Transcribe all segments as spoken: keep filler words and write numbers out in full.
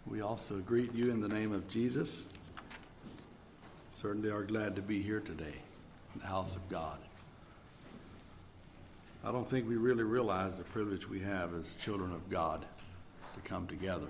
We also greet you in the name of Jesus. Certainly are glad to be here today in the house of God. I don't think we really realize the privilege we have as children of God to come together.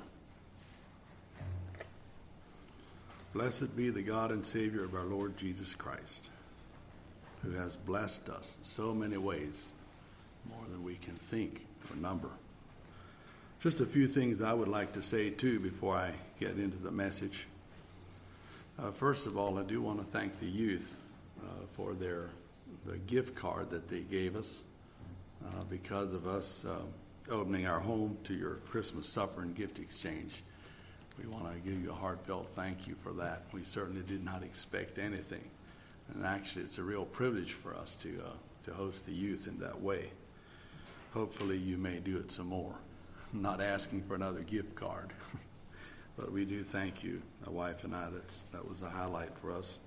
Blessed be the God and Savior of our Lord Jesus Christ, who has blessed us in so many ways, more than we can think or number. Just a few things I would like to say, too, before I get into the message. Uh, first of all, I do want to thank the youth uh, for their the gift card that they gave us uh, because of us uh, opening our home to your Christmas supper and gift exchange. We want to give you a heartfelt thank you for that. We certainly did not expect anything. And actually, it's a real privilege for us to uh, to host the youth in that way. Hopefully, you may do it some more. I'm not asking for another gift card, but we do thank you, my wife and I. That's, that was a highlight for us.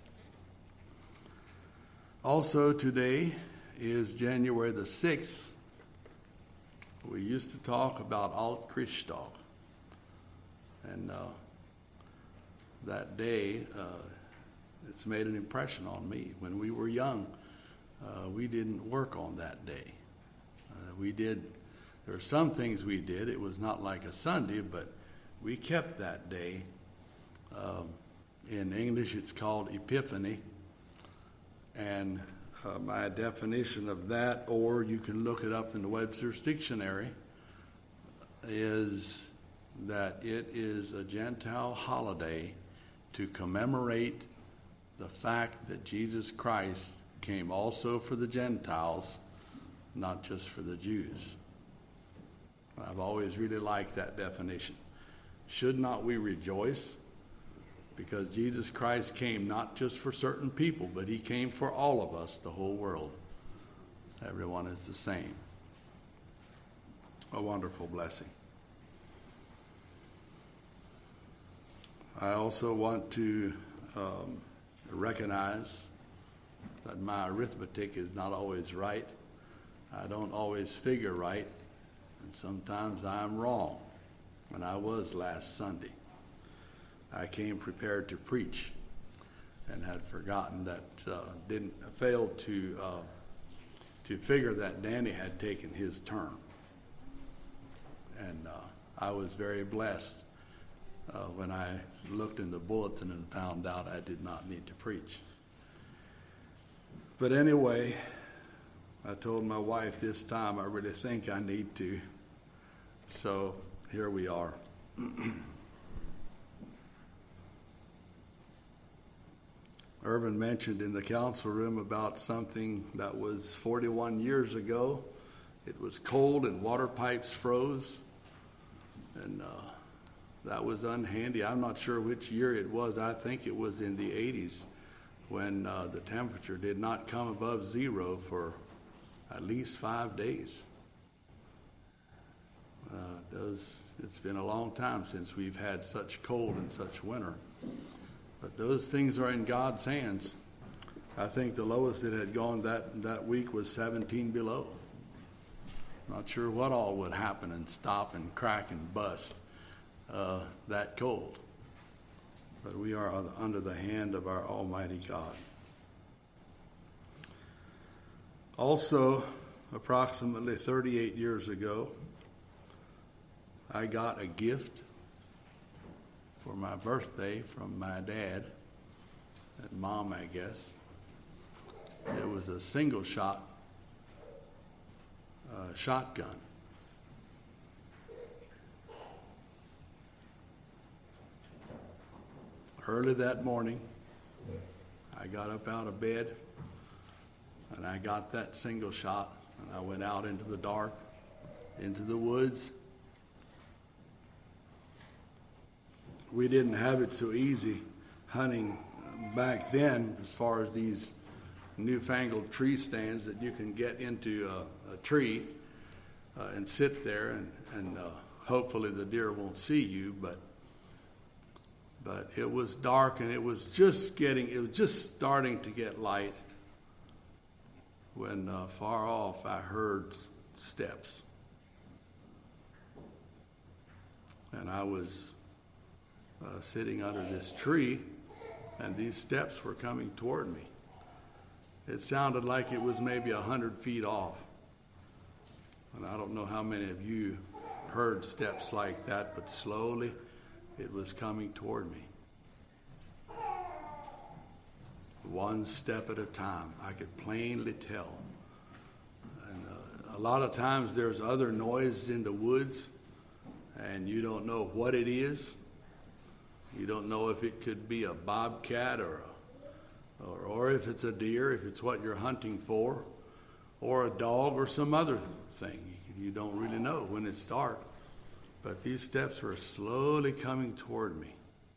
Also, today is January the sixth. We used to talk about Alt-Christtag. And uh, that day, uh, it's made an impression on me. When we were young, uh, we didn't work on that day. Uh, we did, there were some things we did. It was not like a Sunday, but we kept that day. Um, in English, it's called Epiphany. And uh, my definition of that, or you can look it up in the Webster's Dictionary, is that it is a Gentile holiday to commemorate the fact that Jesus Christ came also for the Gentiles, not just for the Jews. I've always really liked that definition. Should not we rejoice? Because Jesus Christ came not just for certain people, but he came for all of us, the whole world. Everyone is the same. A wonderful blessing. I also want to um, recognize that my arithmetic is not always right. I don't always figure right, and sometimes I'm wrong. When I was last Sunday, I came prepared to preach and had forgotten that, uh, didn't failed to uh, to figure that Danny had taken his turn, and uh, I was very blessed Uh, when I looked in the bulletin and found out I did not need to preach. But anyway, I told my wife this time I really think I need to. So here we are. Irvin mentioned in the council room about something that was forty-one years ago. It was cold and water pipes froze. And uh, that was unhandy. I'm not sure which year it was. I think it was in the eighties when uh, the temperature did not come above zero for at least five days. Uh, those, it's been a long time since we've had such cold and such winter. But those things are in God's hands. I think the lowest it had gone that, that week was seventeen below. Not sure what all would happen and stop and crack and bust. Uh, that cold. But we are under the hand of our Almighty God. Also, approximately thirty-eight years ago, I got a gift for my birthday from my dad and mom, I guess. It was a single shot uh, shotgun. Early that morning, I got up out of bed, and I got that single shot, and I went out into the dark, into the woods. We didn't have it so easy hunting back then as far as these newfangled tree stands that you can get into a, a tree uh, and sit there, and, and uh, hopefully the deer won't see you, but But it was dark, and it was just getting, it was just starting to get light when uh, far off I heard steps. And I was uh, sitting under this tree, and these steps were coming toward me. It sounded like it was maybe a hundred feet off. And I don't know how many of you heard steps like that, but slowly it was coming toward me. One step at a time. I could plainly tell. And uh, a lot of times there's other noise in the woods, and you don't know what it is. You don't know if it could be a bobcat or a, or, or if it's a deer, if it's what you're hunting for, or a dog or some other thing. You don't really know when it's dark. But these steps were slowly coming toward me.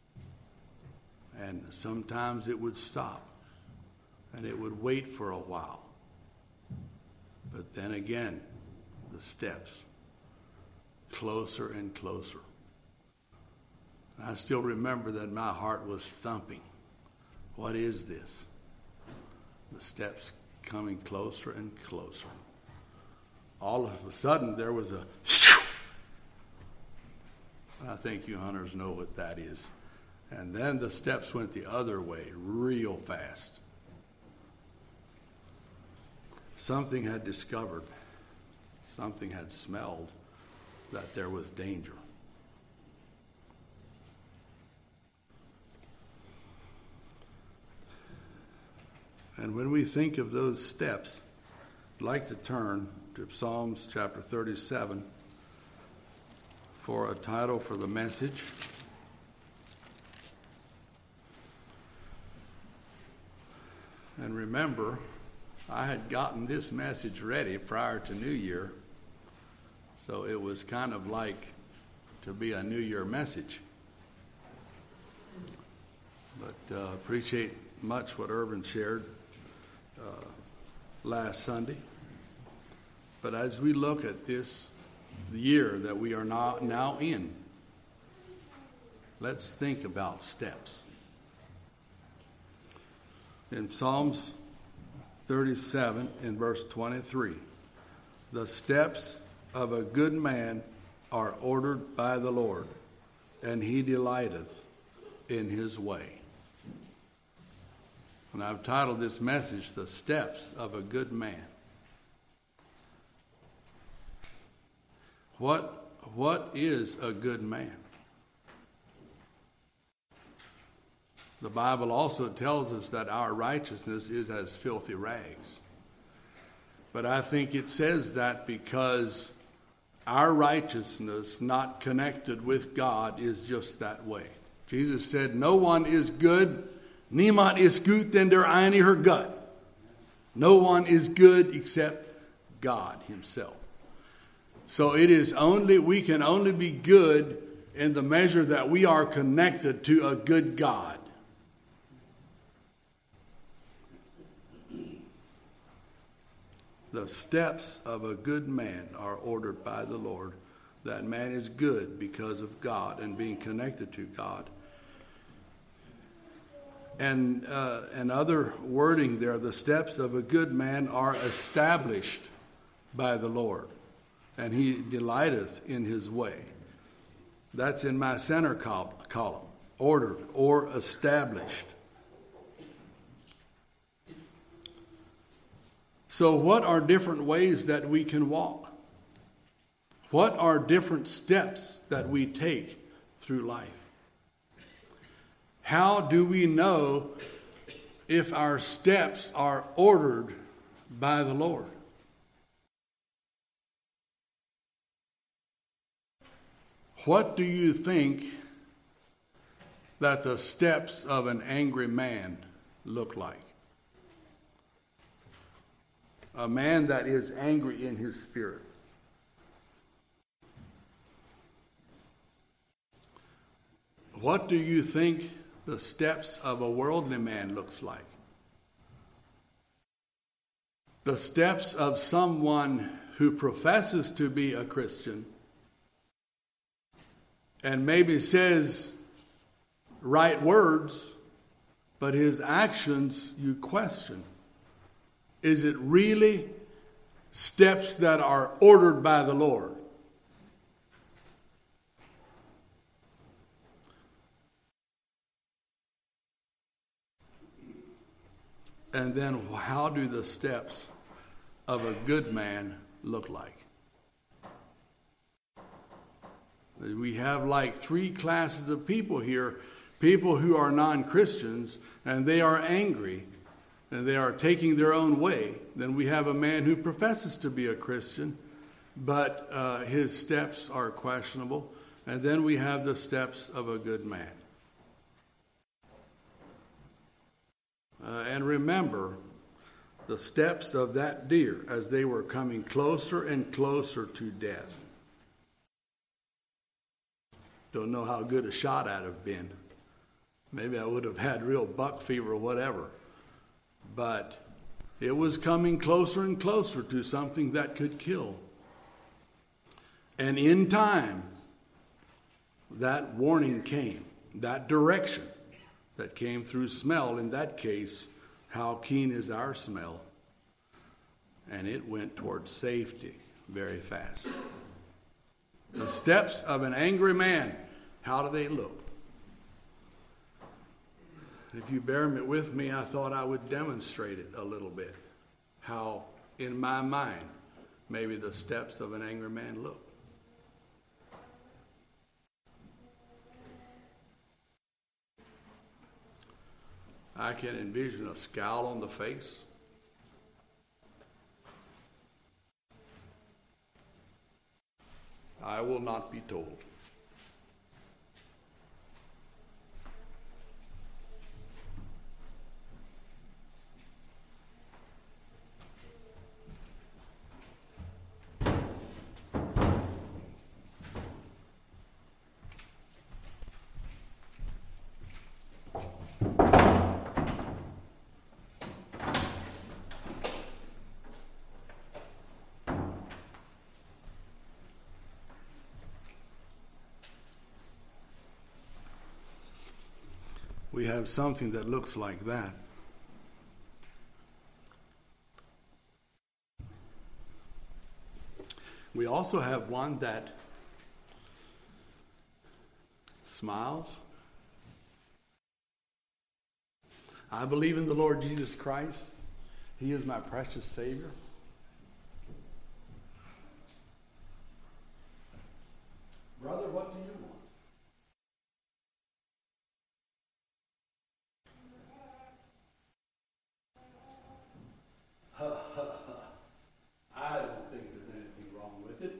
And sometimes it would stop, and it would wait for a while. But then again, the steps, closer and closer. And I still remember that my heart was thumping. What is this? The steps coming closer and closer. All of a sudden, there was a... I think you hunters know what that is. And then the steps went the other way, real fast. Something had discovered, something had smelled that there was danger. And when we think of those steps, I'd like to turn to Psalms chapter thirty-seven for a title for the message. And remember, I had gotten this message ready prior to New Year, so it was kind of like to be a New Year message. But uh, appreciate much what Irvin shared uh, last Sunday. But as we look at this year that we are now, now in, let's think about steps. In Psalms thirty-seven, in verse twenty-three, the steps of a good man are ordered by the Lord, and he delighteth in his way. And I've titled this message, The Steps of a Good Man. What, what is a good man? The Bible also tells us that our righteousness is as filthy rags. But I think it says that because our righteousness, not connected with God, is just that way. Jesus said, no one is good, niemand ist gut, denn der einige Gott. No one is good except God himself. So it is only, we can only be good in the measure that we are connected to a good God. The steps of a good man are ordered by the Lord. That man is good because of God and being connected to God. And uh, another wording there, the steps of a good man are established by the Lord, and he delighteth in his way. That's in my center column, ordered or established. So what are different ways that we can walk? What are different steps that we take through life? How do we know if our steps are ordered by the Lord? What do you think that the steps of an angry man look like? A man that is angry in his spirit. What do you think the steps of a worldly man looks like? The steps of someone who professes to be a Christian and maybe says right words, but his actions you question. Is it really steps that are ordered by the Lord? And then how do the steps of a good man look like? We have like three classes of people here. People who are non-Christians, and they are angry, and they are taking their own way. Then we have a man who professes to be a Christian, but uh, his steps are questionable. And then we have the steps of a good man. Uh, and remember the steps of that deer as they were coming closer and closer to death. Don't know how good a shot I'd have been. Maybe I would have had real buck fever or whatever. But it was coming closer and closer to something that could kill. And in time, that warning came, that direction that came through smell. In that case, how keen is our smell? And it went towards safety very fast. The steps of an angry man, how do they look? If you bear with me, I thought I would demonstrate it a little bit. How, in my mind, maybe the steps of an angry man look. I can envision a scowl on the face. I will not be told. We have something that looks like that. We also have one that smiles. I believe in the Lord Jesus Christ. He is my precious Savior. Brother, what do you want? I don't think there's anything wrong with it.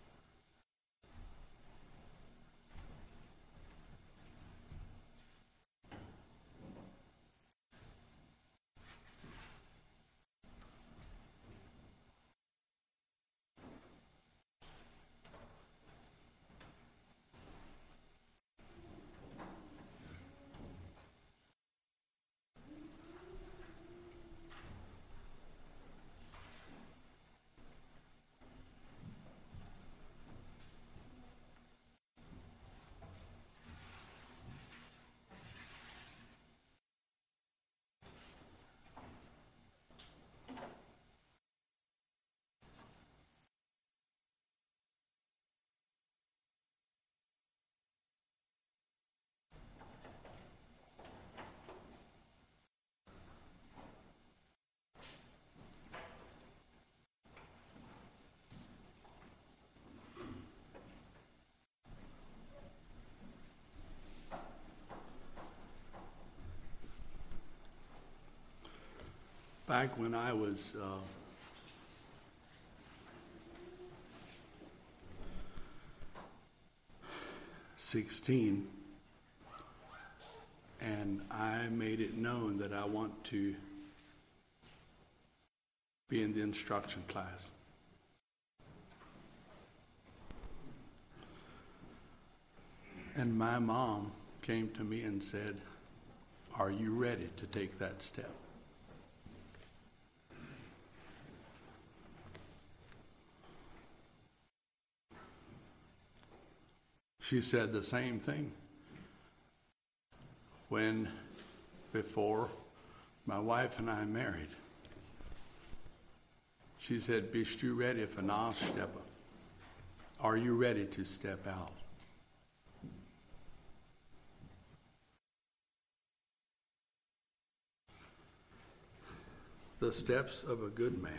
Back when I was uh, sixteen, and I made it known that I want to be in the instruction class. And my mom came to me and said, "Are you ready to take that step?" She said the same thing when, before my wife and I married. She said, "Bist du ready für Aussteppen? Are you ready to step out?" the steps of a good man.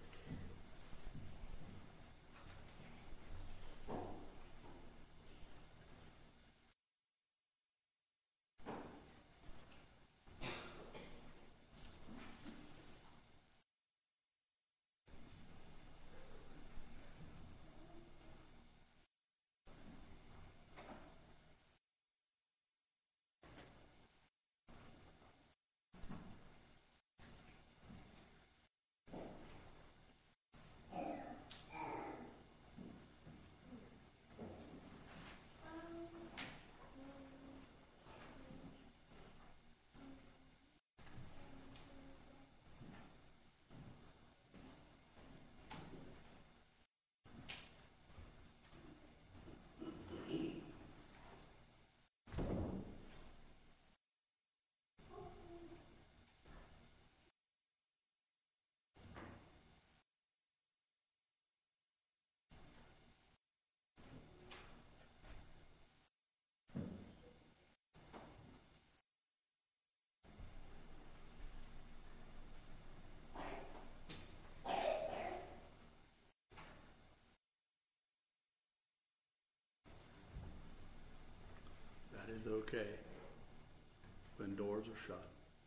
Is okay when doors are shut.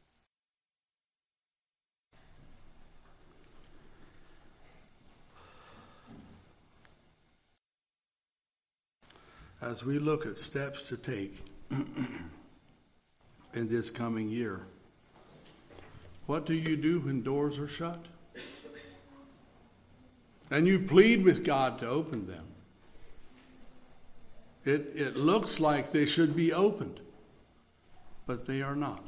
As we look at steps to take in this coming year, what do you do when doors are shut? And you plead with God to open them. It, it looks like they should be opened, but they are not.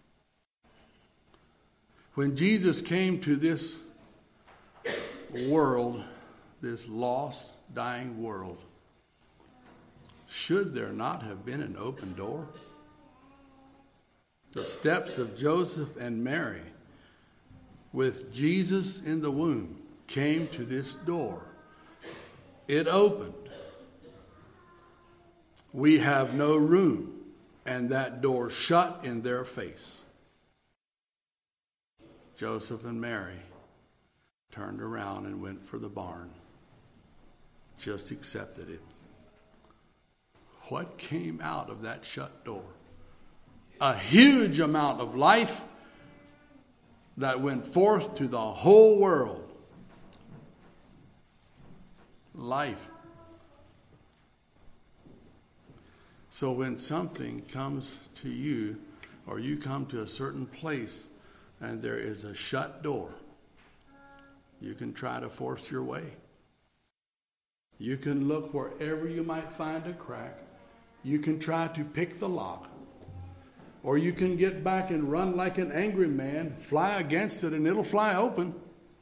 When Jesus came to this world, this lost, dying world, should there not have been an open door? The steps of Joseph and Mary, with Jesus in the womb, came to this door. It opened. We have no room, and that door shut in their face. Joseph and Mary turned around and went for the barn. Just accepted it. What came out of that shut door? A huge amount of life that went forth to the whole world. Life. So when something comes to you, or you come to a certain place and there is a shut door, you can try to force your way. You can look wherever you might find a crack. You can try to pick the lock. Or you can get back and run like an angry man, fly against it, and it'll fly open.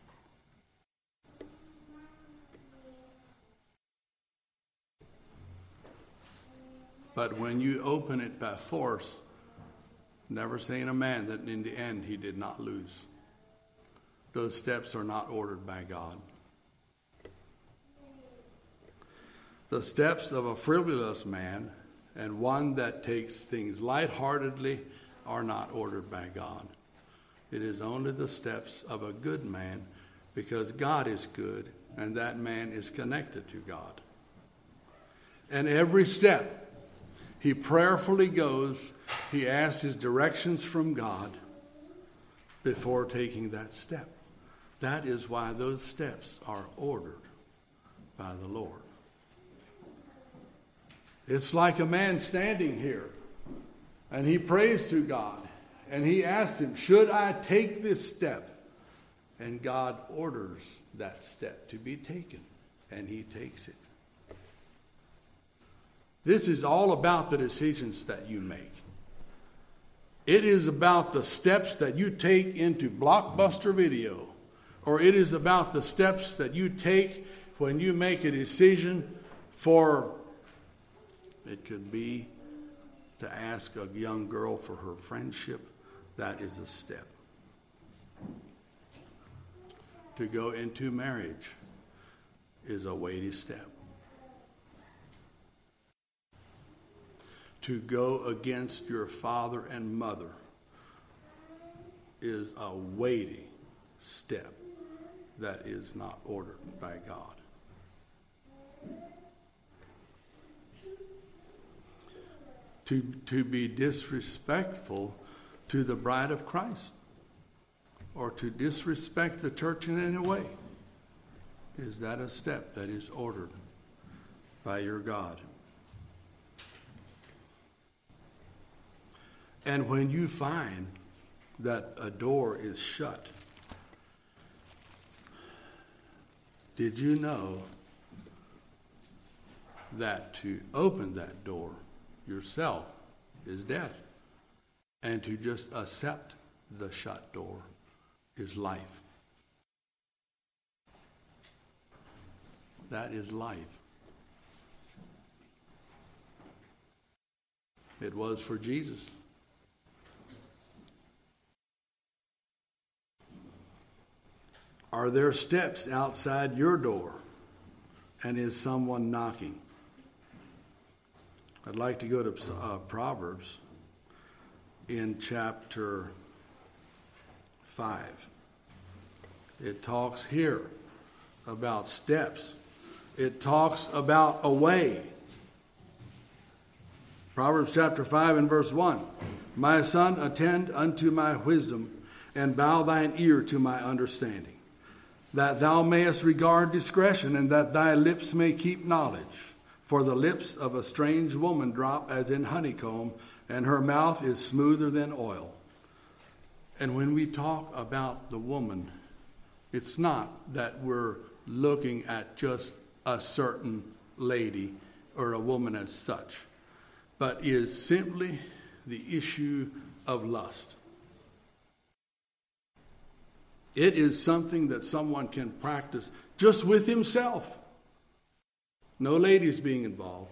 But when you open it by force, never saying a man that in the end he did not lose. Those steps are not ordered by God. The steps of a frivolous man and one that takes things lightheartedly are not ordered by God. It is only the steps of a good man, because God is good and that man is connected to God. And every step he prayerfully goes, he asks his directions from God before taking that step. That is why those steps are ordered by the Lord. It's like a man standing here, and he prays to God, and he asks him, should I take this step? And God orders that step to be taken, and he takes it. This is all about the decisions that you make. It is about the steps that you take into Blockbuster Video, or it is about the steps that you take when you make a decision for, it could be to ask a young girl for her friendship. That is a step. To go into marriage is a weighty step. To go against your father and mother is a weighty step that is not ordered by God. To, to be disrespectful to the bride of Christ, or to disrespect the church in any way, is that a step that is ordered by your God? And when you find that a door is shut, did you know that to open that door yourself is death, and to just accept the shut door is life? That is life. It was for Jesus. Are there steps outside your door, and is someone knocking? I'd like to go to uh, Proverbs in chapter five. It talks here about steps. It talks about a way. Proverbs chapter five and verse one. My son, attend unto my wisdom, and bow thine ear to my understanding, that thou mayest regard discretion, and that thy lips may keep knowledge. For the lips of a strange woman drop as in honeycomb, and her mouth is smoother than oil. And when we talk about the woman, it's not that we're looking at just a certain lady or a woman as such, but is simply the issue of lust. It is something that someone can practice just with himself. No ladies being involved.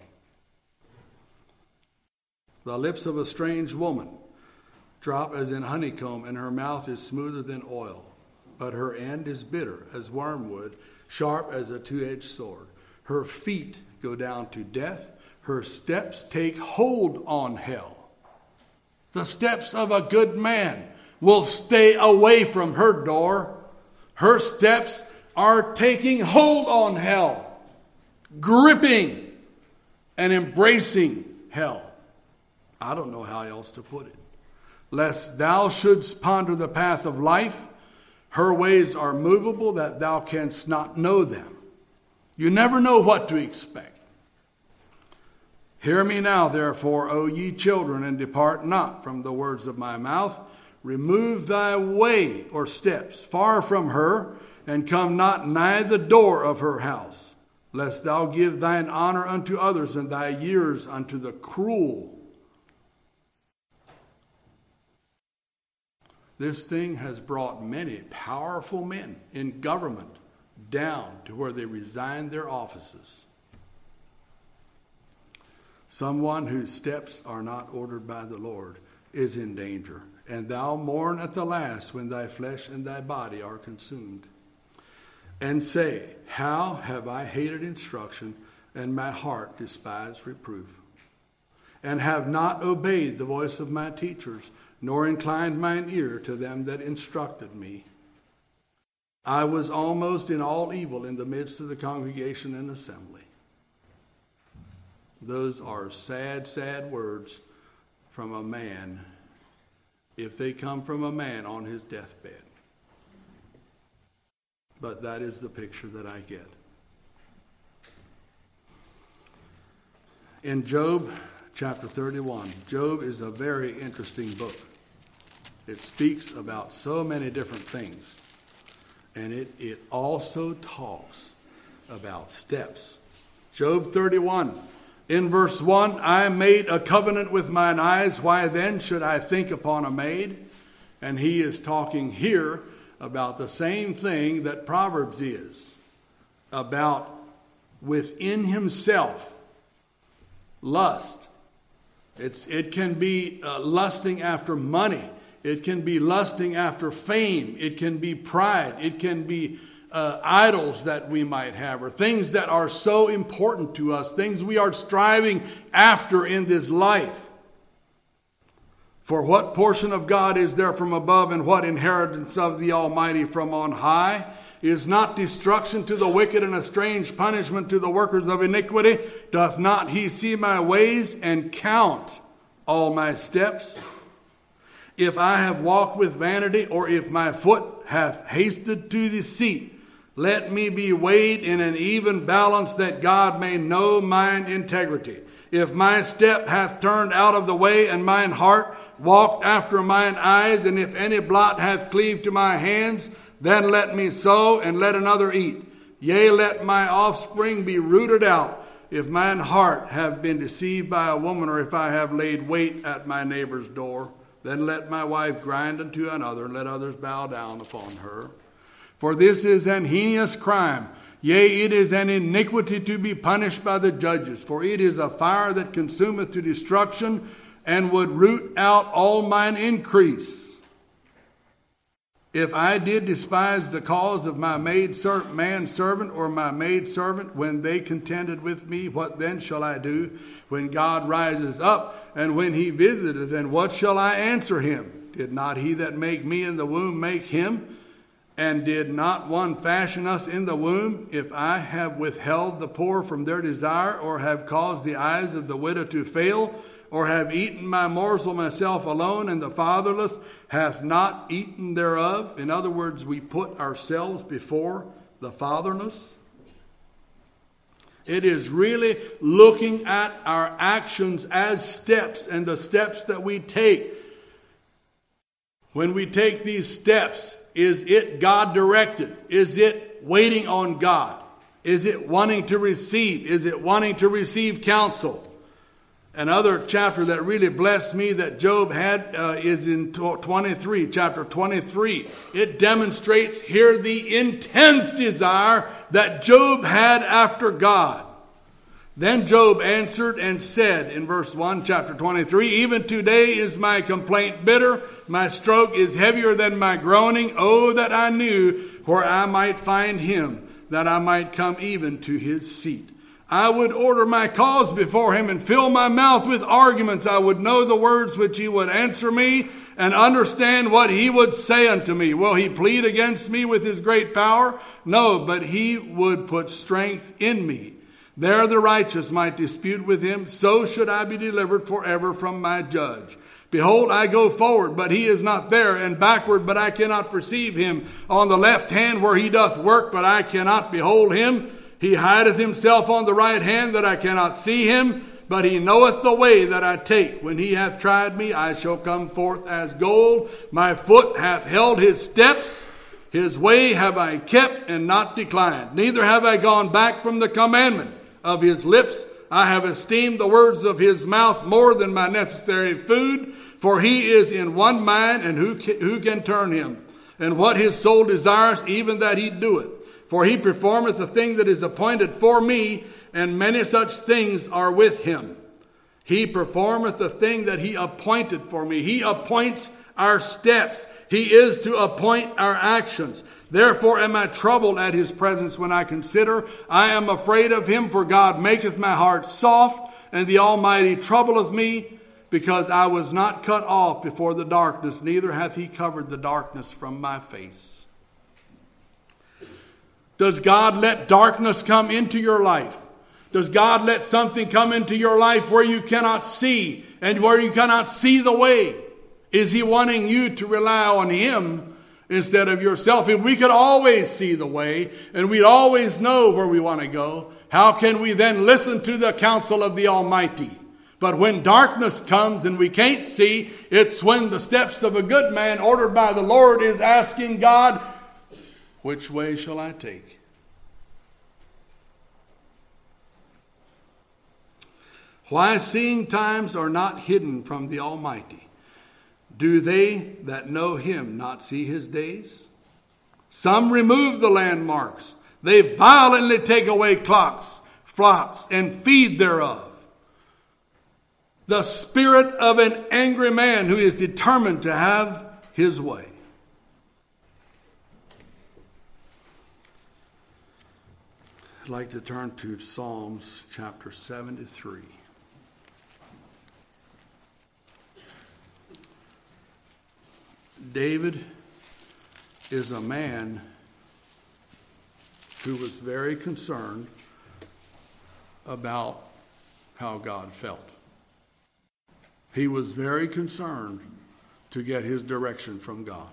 The lips of a strange woman drop as in honeycomb, and her mouth is smoother than oil. But her end is bitter as wormwood, sharp as a two-edged sword. Her feet go down to death. Her steps take hold on hell. The steps of a good man will stay away from her door. Her steps are taking hold on hell, gripping and embracing hell. I don't know how else to put it. Lest thou shouldst ponder the path of life, her ways are movable, that thou canst not know them. You never know what to expect. Hear me now, therefore, O ye children, and depart not from the words of my mouth. Remove thy way or steps far from her, and come not nigh the door of her house, lest thou give thine honor unto others, and thy years unto the cruel. This thing has brought many powerful men in government down to where they resign their offices. Someone whose steps are not ordered by the Lord is in danger. And thou mourn at the last when thy flesh and thy body are consumed. And say, how have I hated instruction, and my heart despised reproof? And have not obeyed the voice of my teachers, nor inclined mine ear to them that instructed me. I was almost in all evil in the midst of the congregation and assembly. Those are sad, sad words from a man, if they come from a man on his deathbed. But that is the picture that I get. In Job chapter thirty-one, Job is a very interesting book. It speaks about so many different things. And it, it also talks about steps. Job thirty-one, in verse one, I made a covenant with mine eyes. Why then should I think upon a maid? And he is talking here about the same thing that Proverbs is. About within himself, lust. It's, it can be uh, lusting after money. It can be lusting after fame. It can be pride. It can be uh, idols that we might have, or things that are so important to us, things we are striving after in this life. For what portion of God is there from above, and what inheritance of the Almighty from on high? Is not destruction to the wicked, and a strange punishment to the workers of iniquity? Doth not he see my ways, and count all my steps? If I have walked with vanity, or if my foot hath hasted to deceit, let me be weighed in an even balance, that God may know mine integrity. If my step hath turned out of the way, and mine heart walked after mine eyes, and if any blot hath cleaved to my hands, then let me sow, and let another eat. Yea, let my offspring be rooted out, if mine heart have been deceived by a woman, or if I have laid wait at my neighbor's door. Then let my wife grind unto another, and let others bow down upon her. For this is an heinous crime, yea, it is an iniquity to be punished by the judges. For it is a fire that consumeth to destruction, and would root out all mine increase. If I did despise the cause of my maid man servant, or my maid servant, when they contended with me, what then shall I do? When God rises up, and when he visiteth, then what shall I answer him? Did not he that make me in the womb make him? And did not one fashion us in the womb? If I have withheld the poor from their desire, or have caused the eyes of the widow to fail, or have eaten my morsel myself alone, and the fatherless hath not eaten thereof. In other words, we put ourselves before the fatherless. It is really looking at our actions as steps, and the steps that we take. When we take these steps, is it God directed? Is it waiting on God? Is it wanting to receive? Is it wanting to receive counsel? Another chapter that really blessed me that Job had uh, is in twenty-three, chapter twenty-three. It demonstrates here the intense desire that Job had after God. Then Job answered and said in verse one, chapter twenty-three, even today is my complaint bitter. My stroke is heavier than my groaning. Oh, that I knew where I might find him, that I might come even to his seat. I would order my cause before him, and fill my mouth with arguments. I would know the words which he would answer me, and understand what he would say unto me. Will he plead against me with his great power? No, but he would put strength in me. There the righteous might dispute with him. So should I be delivered forever from my judge. Behold, I go forward, but he is not there, and backward, but I cannot perceive him. On the left hand where he doth work, but I cannot behold him. He hideth himself on the right hand, that I cannot see him. But he knoweth the way that I take. When he hath tried me, I shall come forth as gold. My foot hath held his steps. His way have I kept, and not declined. Neither have I gone back from the commandment of his lips. I have esteemed the words of his mouth more than my necessary food. For he is in one mind, and who can, who can turn him? And what his soul desires, even that he doeth. For he performeth the thing that is appointed for me, and many such things are with him. He performeth the thing that he appointed for me. He appoints our steps. He is to appoint our actions. Therefore am I troubled at his presence when I consider. I am afraid of him, for God maketh my heart soft, and the Almighty troubleth me, because I was not cut off before the darkness, neither hath he covered the darkness from my face. Does God let darkness come into your life? Does God let something come into your life where you cannot see and where you cannot see the way? Is he wanting you to rely on him instead of yourself? If we could always see the way and we'd always know where we want to go, how can we then listen to the counsel of the Almighty? But when darkness comes and we can't see, it's when the steps of a good man ordered by the Lord is asking God, which way shall I take? Why seeing times are not hidden from the Almighty? Do they that know him not see his days? Some remove the landmarks. They violently take away clocks, flocks, and feed thereof. The spirit of an angry man who is determined to have his way. I'd like to turn to Psalms chapter seventy-three. David is a man who was very concerned about how God felt. He was very concerned to get his direction from God.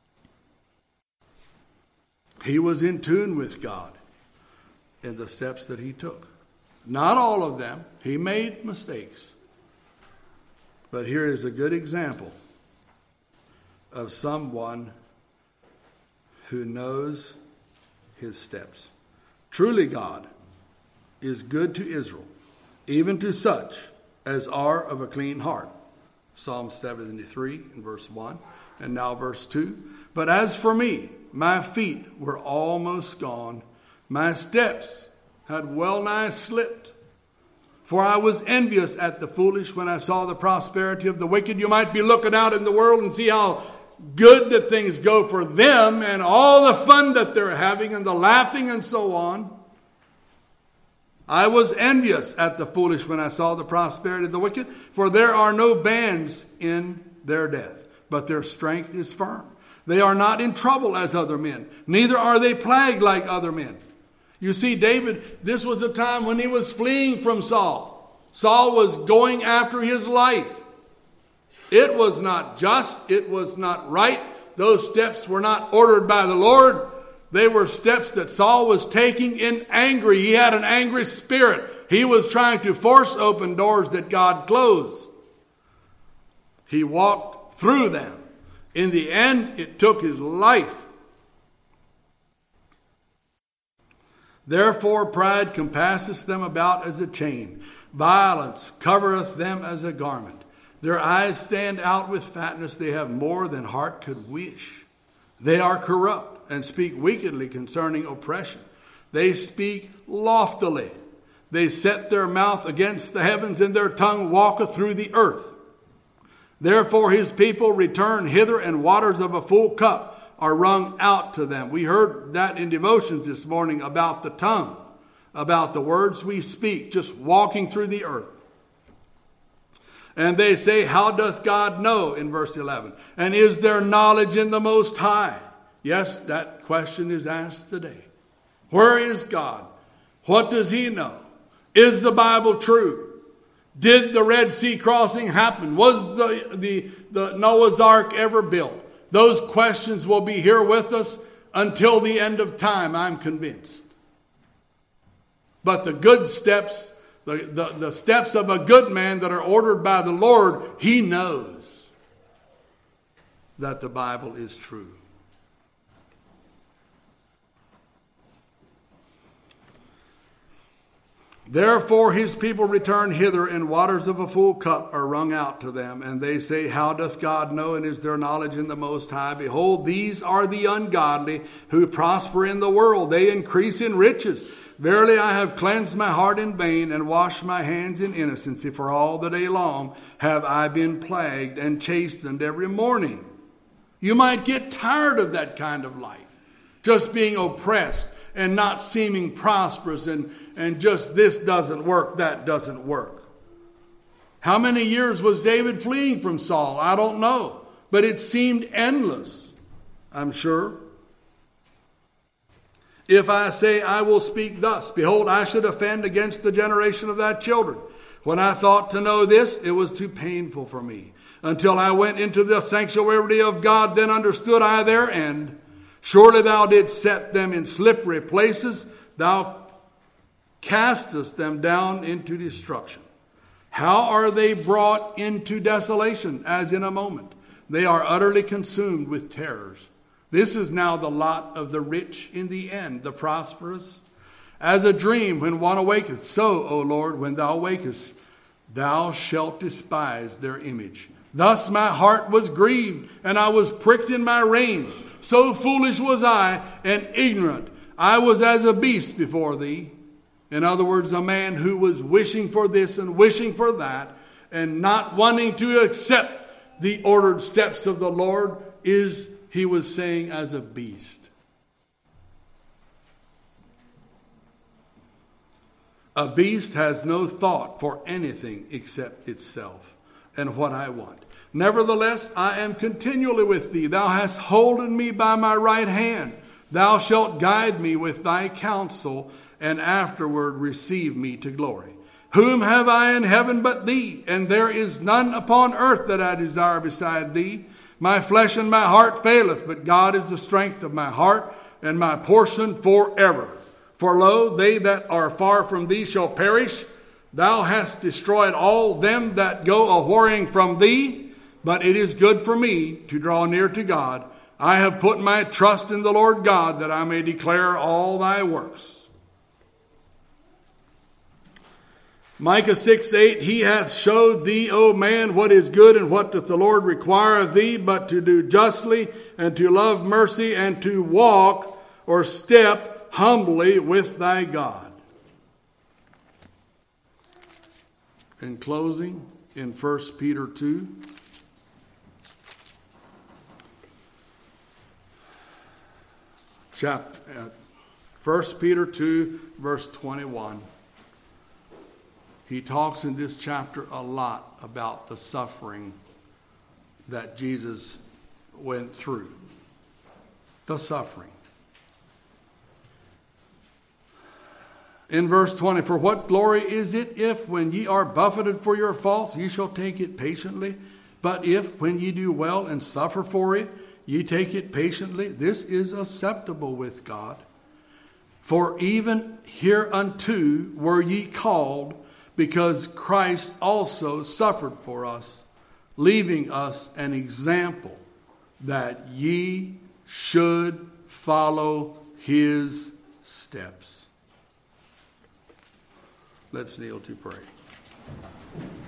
He was in tune with God in the steps that he took. Not all of them. He made mistakes. But here is a good example of someone who knows his steps. Truly God is good to Israel, even to such as are of a clean heart. Psalm seventy-three and verse one, and now verse two. But as for me, my feet were almost gone. My steps had well nigh slipped. For I was envious at the foolish when I saw the prosperity of the wicked. You might be looking out in the world and see how good that things go for them and all the fun that they're having and the laughing and so on. I was envious at the foolish when I saw the prosperity of the wicked, for there are no bands in their death, but their strength is firm. They are not in trouble as other men, neither are they plagued like other men. You see, David, this was a time when he was fleeing from Saul. Saul was going after his life. It was not just, it was not right. Those steps were not ordered by the Lord. They were steps that Saul was taking in anger. He had an angry spirit. He was trying to force open doors that God closed. He walked through them. In the end, it took his life. Therefore pride compasseth them about as a chain. Violence covereth them as a garment. Their eyes stand out with fatness. They have more than heart could wish. They are corrupt and speak wickedly concerning oppression. They speak loftily. They set their mouth against the heavens, and their tongue walketh through the earth. Therefore his people return hither, and waters of a full cup are wrung out to them. We heard that in devotions this morning about the tongue, about the words we speak, just walking through the earth. And they say, how doth God know, in verse eleven? And is there knowledge in the Most High? Yes, that question is asked today. Where is God? What does he know? Is the Bible true? Did the Red Sea crossing happen? Was the, the, the Noah's Ark ever built? Those questions will be here with us until the end of time, I'm convinced. But the good steps, the, the, the steps of a good man that are ordered by the Lord, he knows that the Bible is true. Therefore his people return hither, and waters of a full cup are wrung out to them. And they say, how doth God know, and is there knowledge in the Most High? Behold, these are the ungodly who prosper in the world. They increase in riches. Verily I have cleansed my heart in vain, and washed my hands in innocency. For all the day long have I been plagued and chastened every morning. You might get tired of that kind of life. Just being oppressed and not seeming prosperous, and, and just this doesn't work, that doesn't work. How many years was David fleeing from Saul? I don't know. But it seemed endless, I'm sure. If I say I will speak thus, behold, I should offend against the generation of thy children. When I thought to know this, it was too painful for me. Until I went into the sanctuary of God, then understood I their end. Surely thou didst set them in slippery places. Thou castest them down into destruction. How are they brought into desolation, as in a moment? They are utterly consumed with terrors. This is now the lot of the rich in the end, the prosperous. As a dream when one awaketh, so, O Lord, when thou wakest, thou shalt despise their image. Thus my heart was grieved, and I was pricked in my reins. So foolish was I, and ignorant. I was as a beast before thee. In other words, a man who was wishing for this and wishing for that, and not wanting to accept the ordered steps of the Lord, is, he was saying, as a beast. A beast has no thought for anything except itself and what I want. Nevertheless, I am continually with thee. Thou hast holden me by my right hand. Thou shalt guide me with thy counsel, and afterward receive me to glory. Whom have I in heaven but thee? And there is none upon earth that I desire beside thee. My flesh and my heart faileth, but God is the strength of my heart and my portion forever. For lo, they that are far from thee shall perish. Thou hast destroyed all them that go a-whoring from thee. But it is good for me to draw near to God. I have put my trust in the Lord God, that I may declare all thy works. Micah six eight, He hath showed thee, O man, what is good, and what doth the Lord require of thee, but to do justly, and to love mercy, and to walk or step humbly with thy God. In closing, in First Peter two, chapter, First Peter two, verse twenty-one. He talks in this chapter a lot about the suffering that Jesus went through. The suffering. In verse twenty, for what glory is it if, when ye are buffeted for your faults, ye shall take it patiently? But if, when ye do well and suffer for it, ye take it patiently, this is acceptable with God. For even hereunto were ye called, because Christ also suffered for us, leaving us an example that ye should follow his steps. Let's kneel to pray.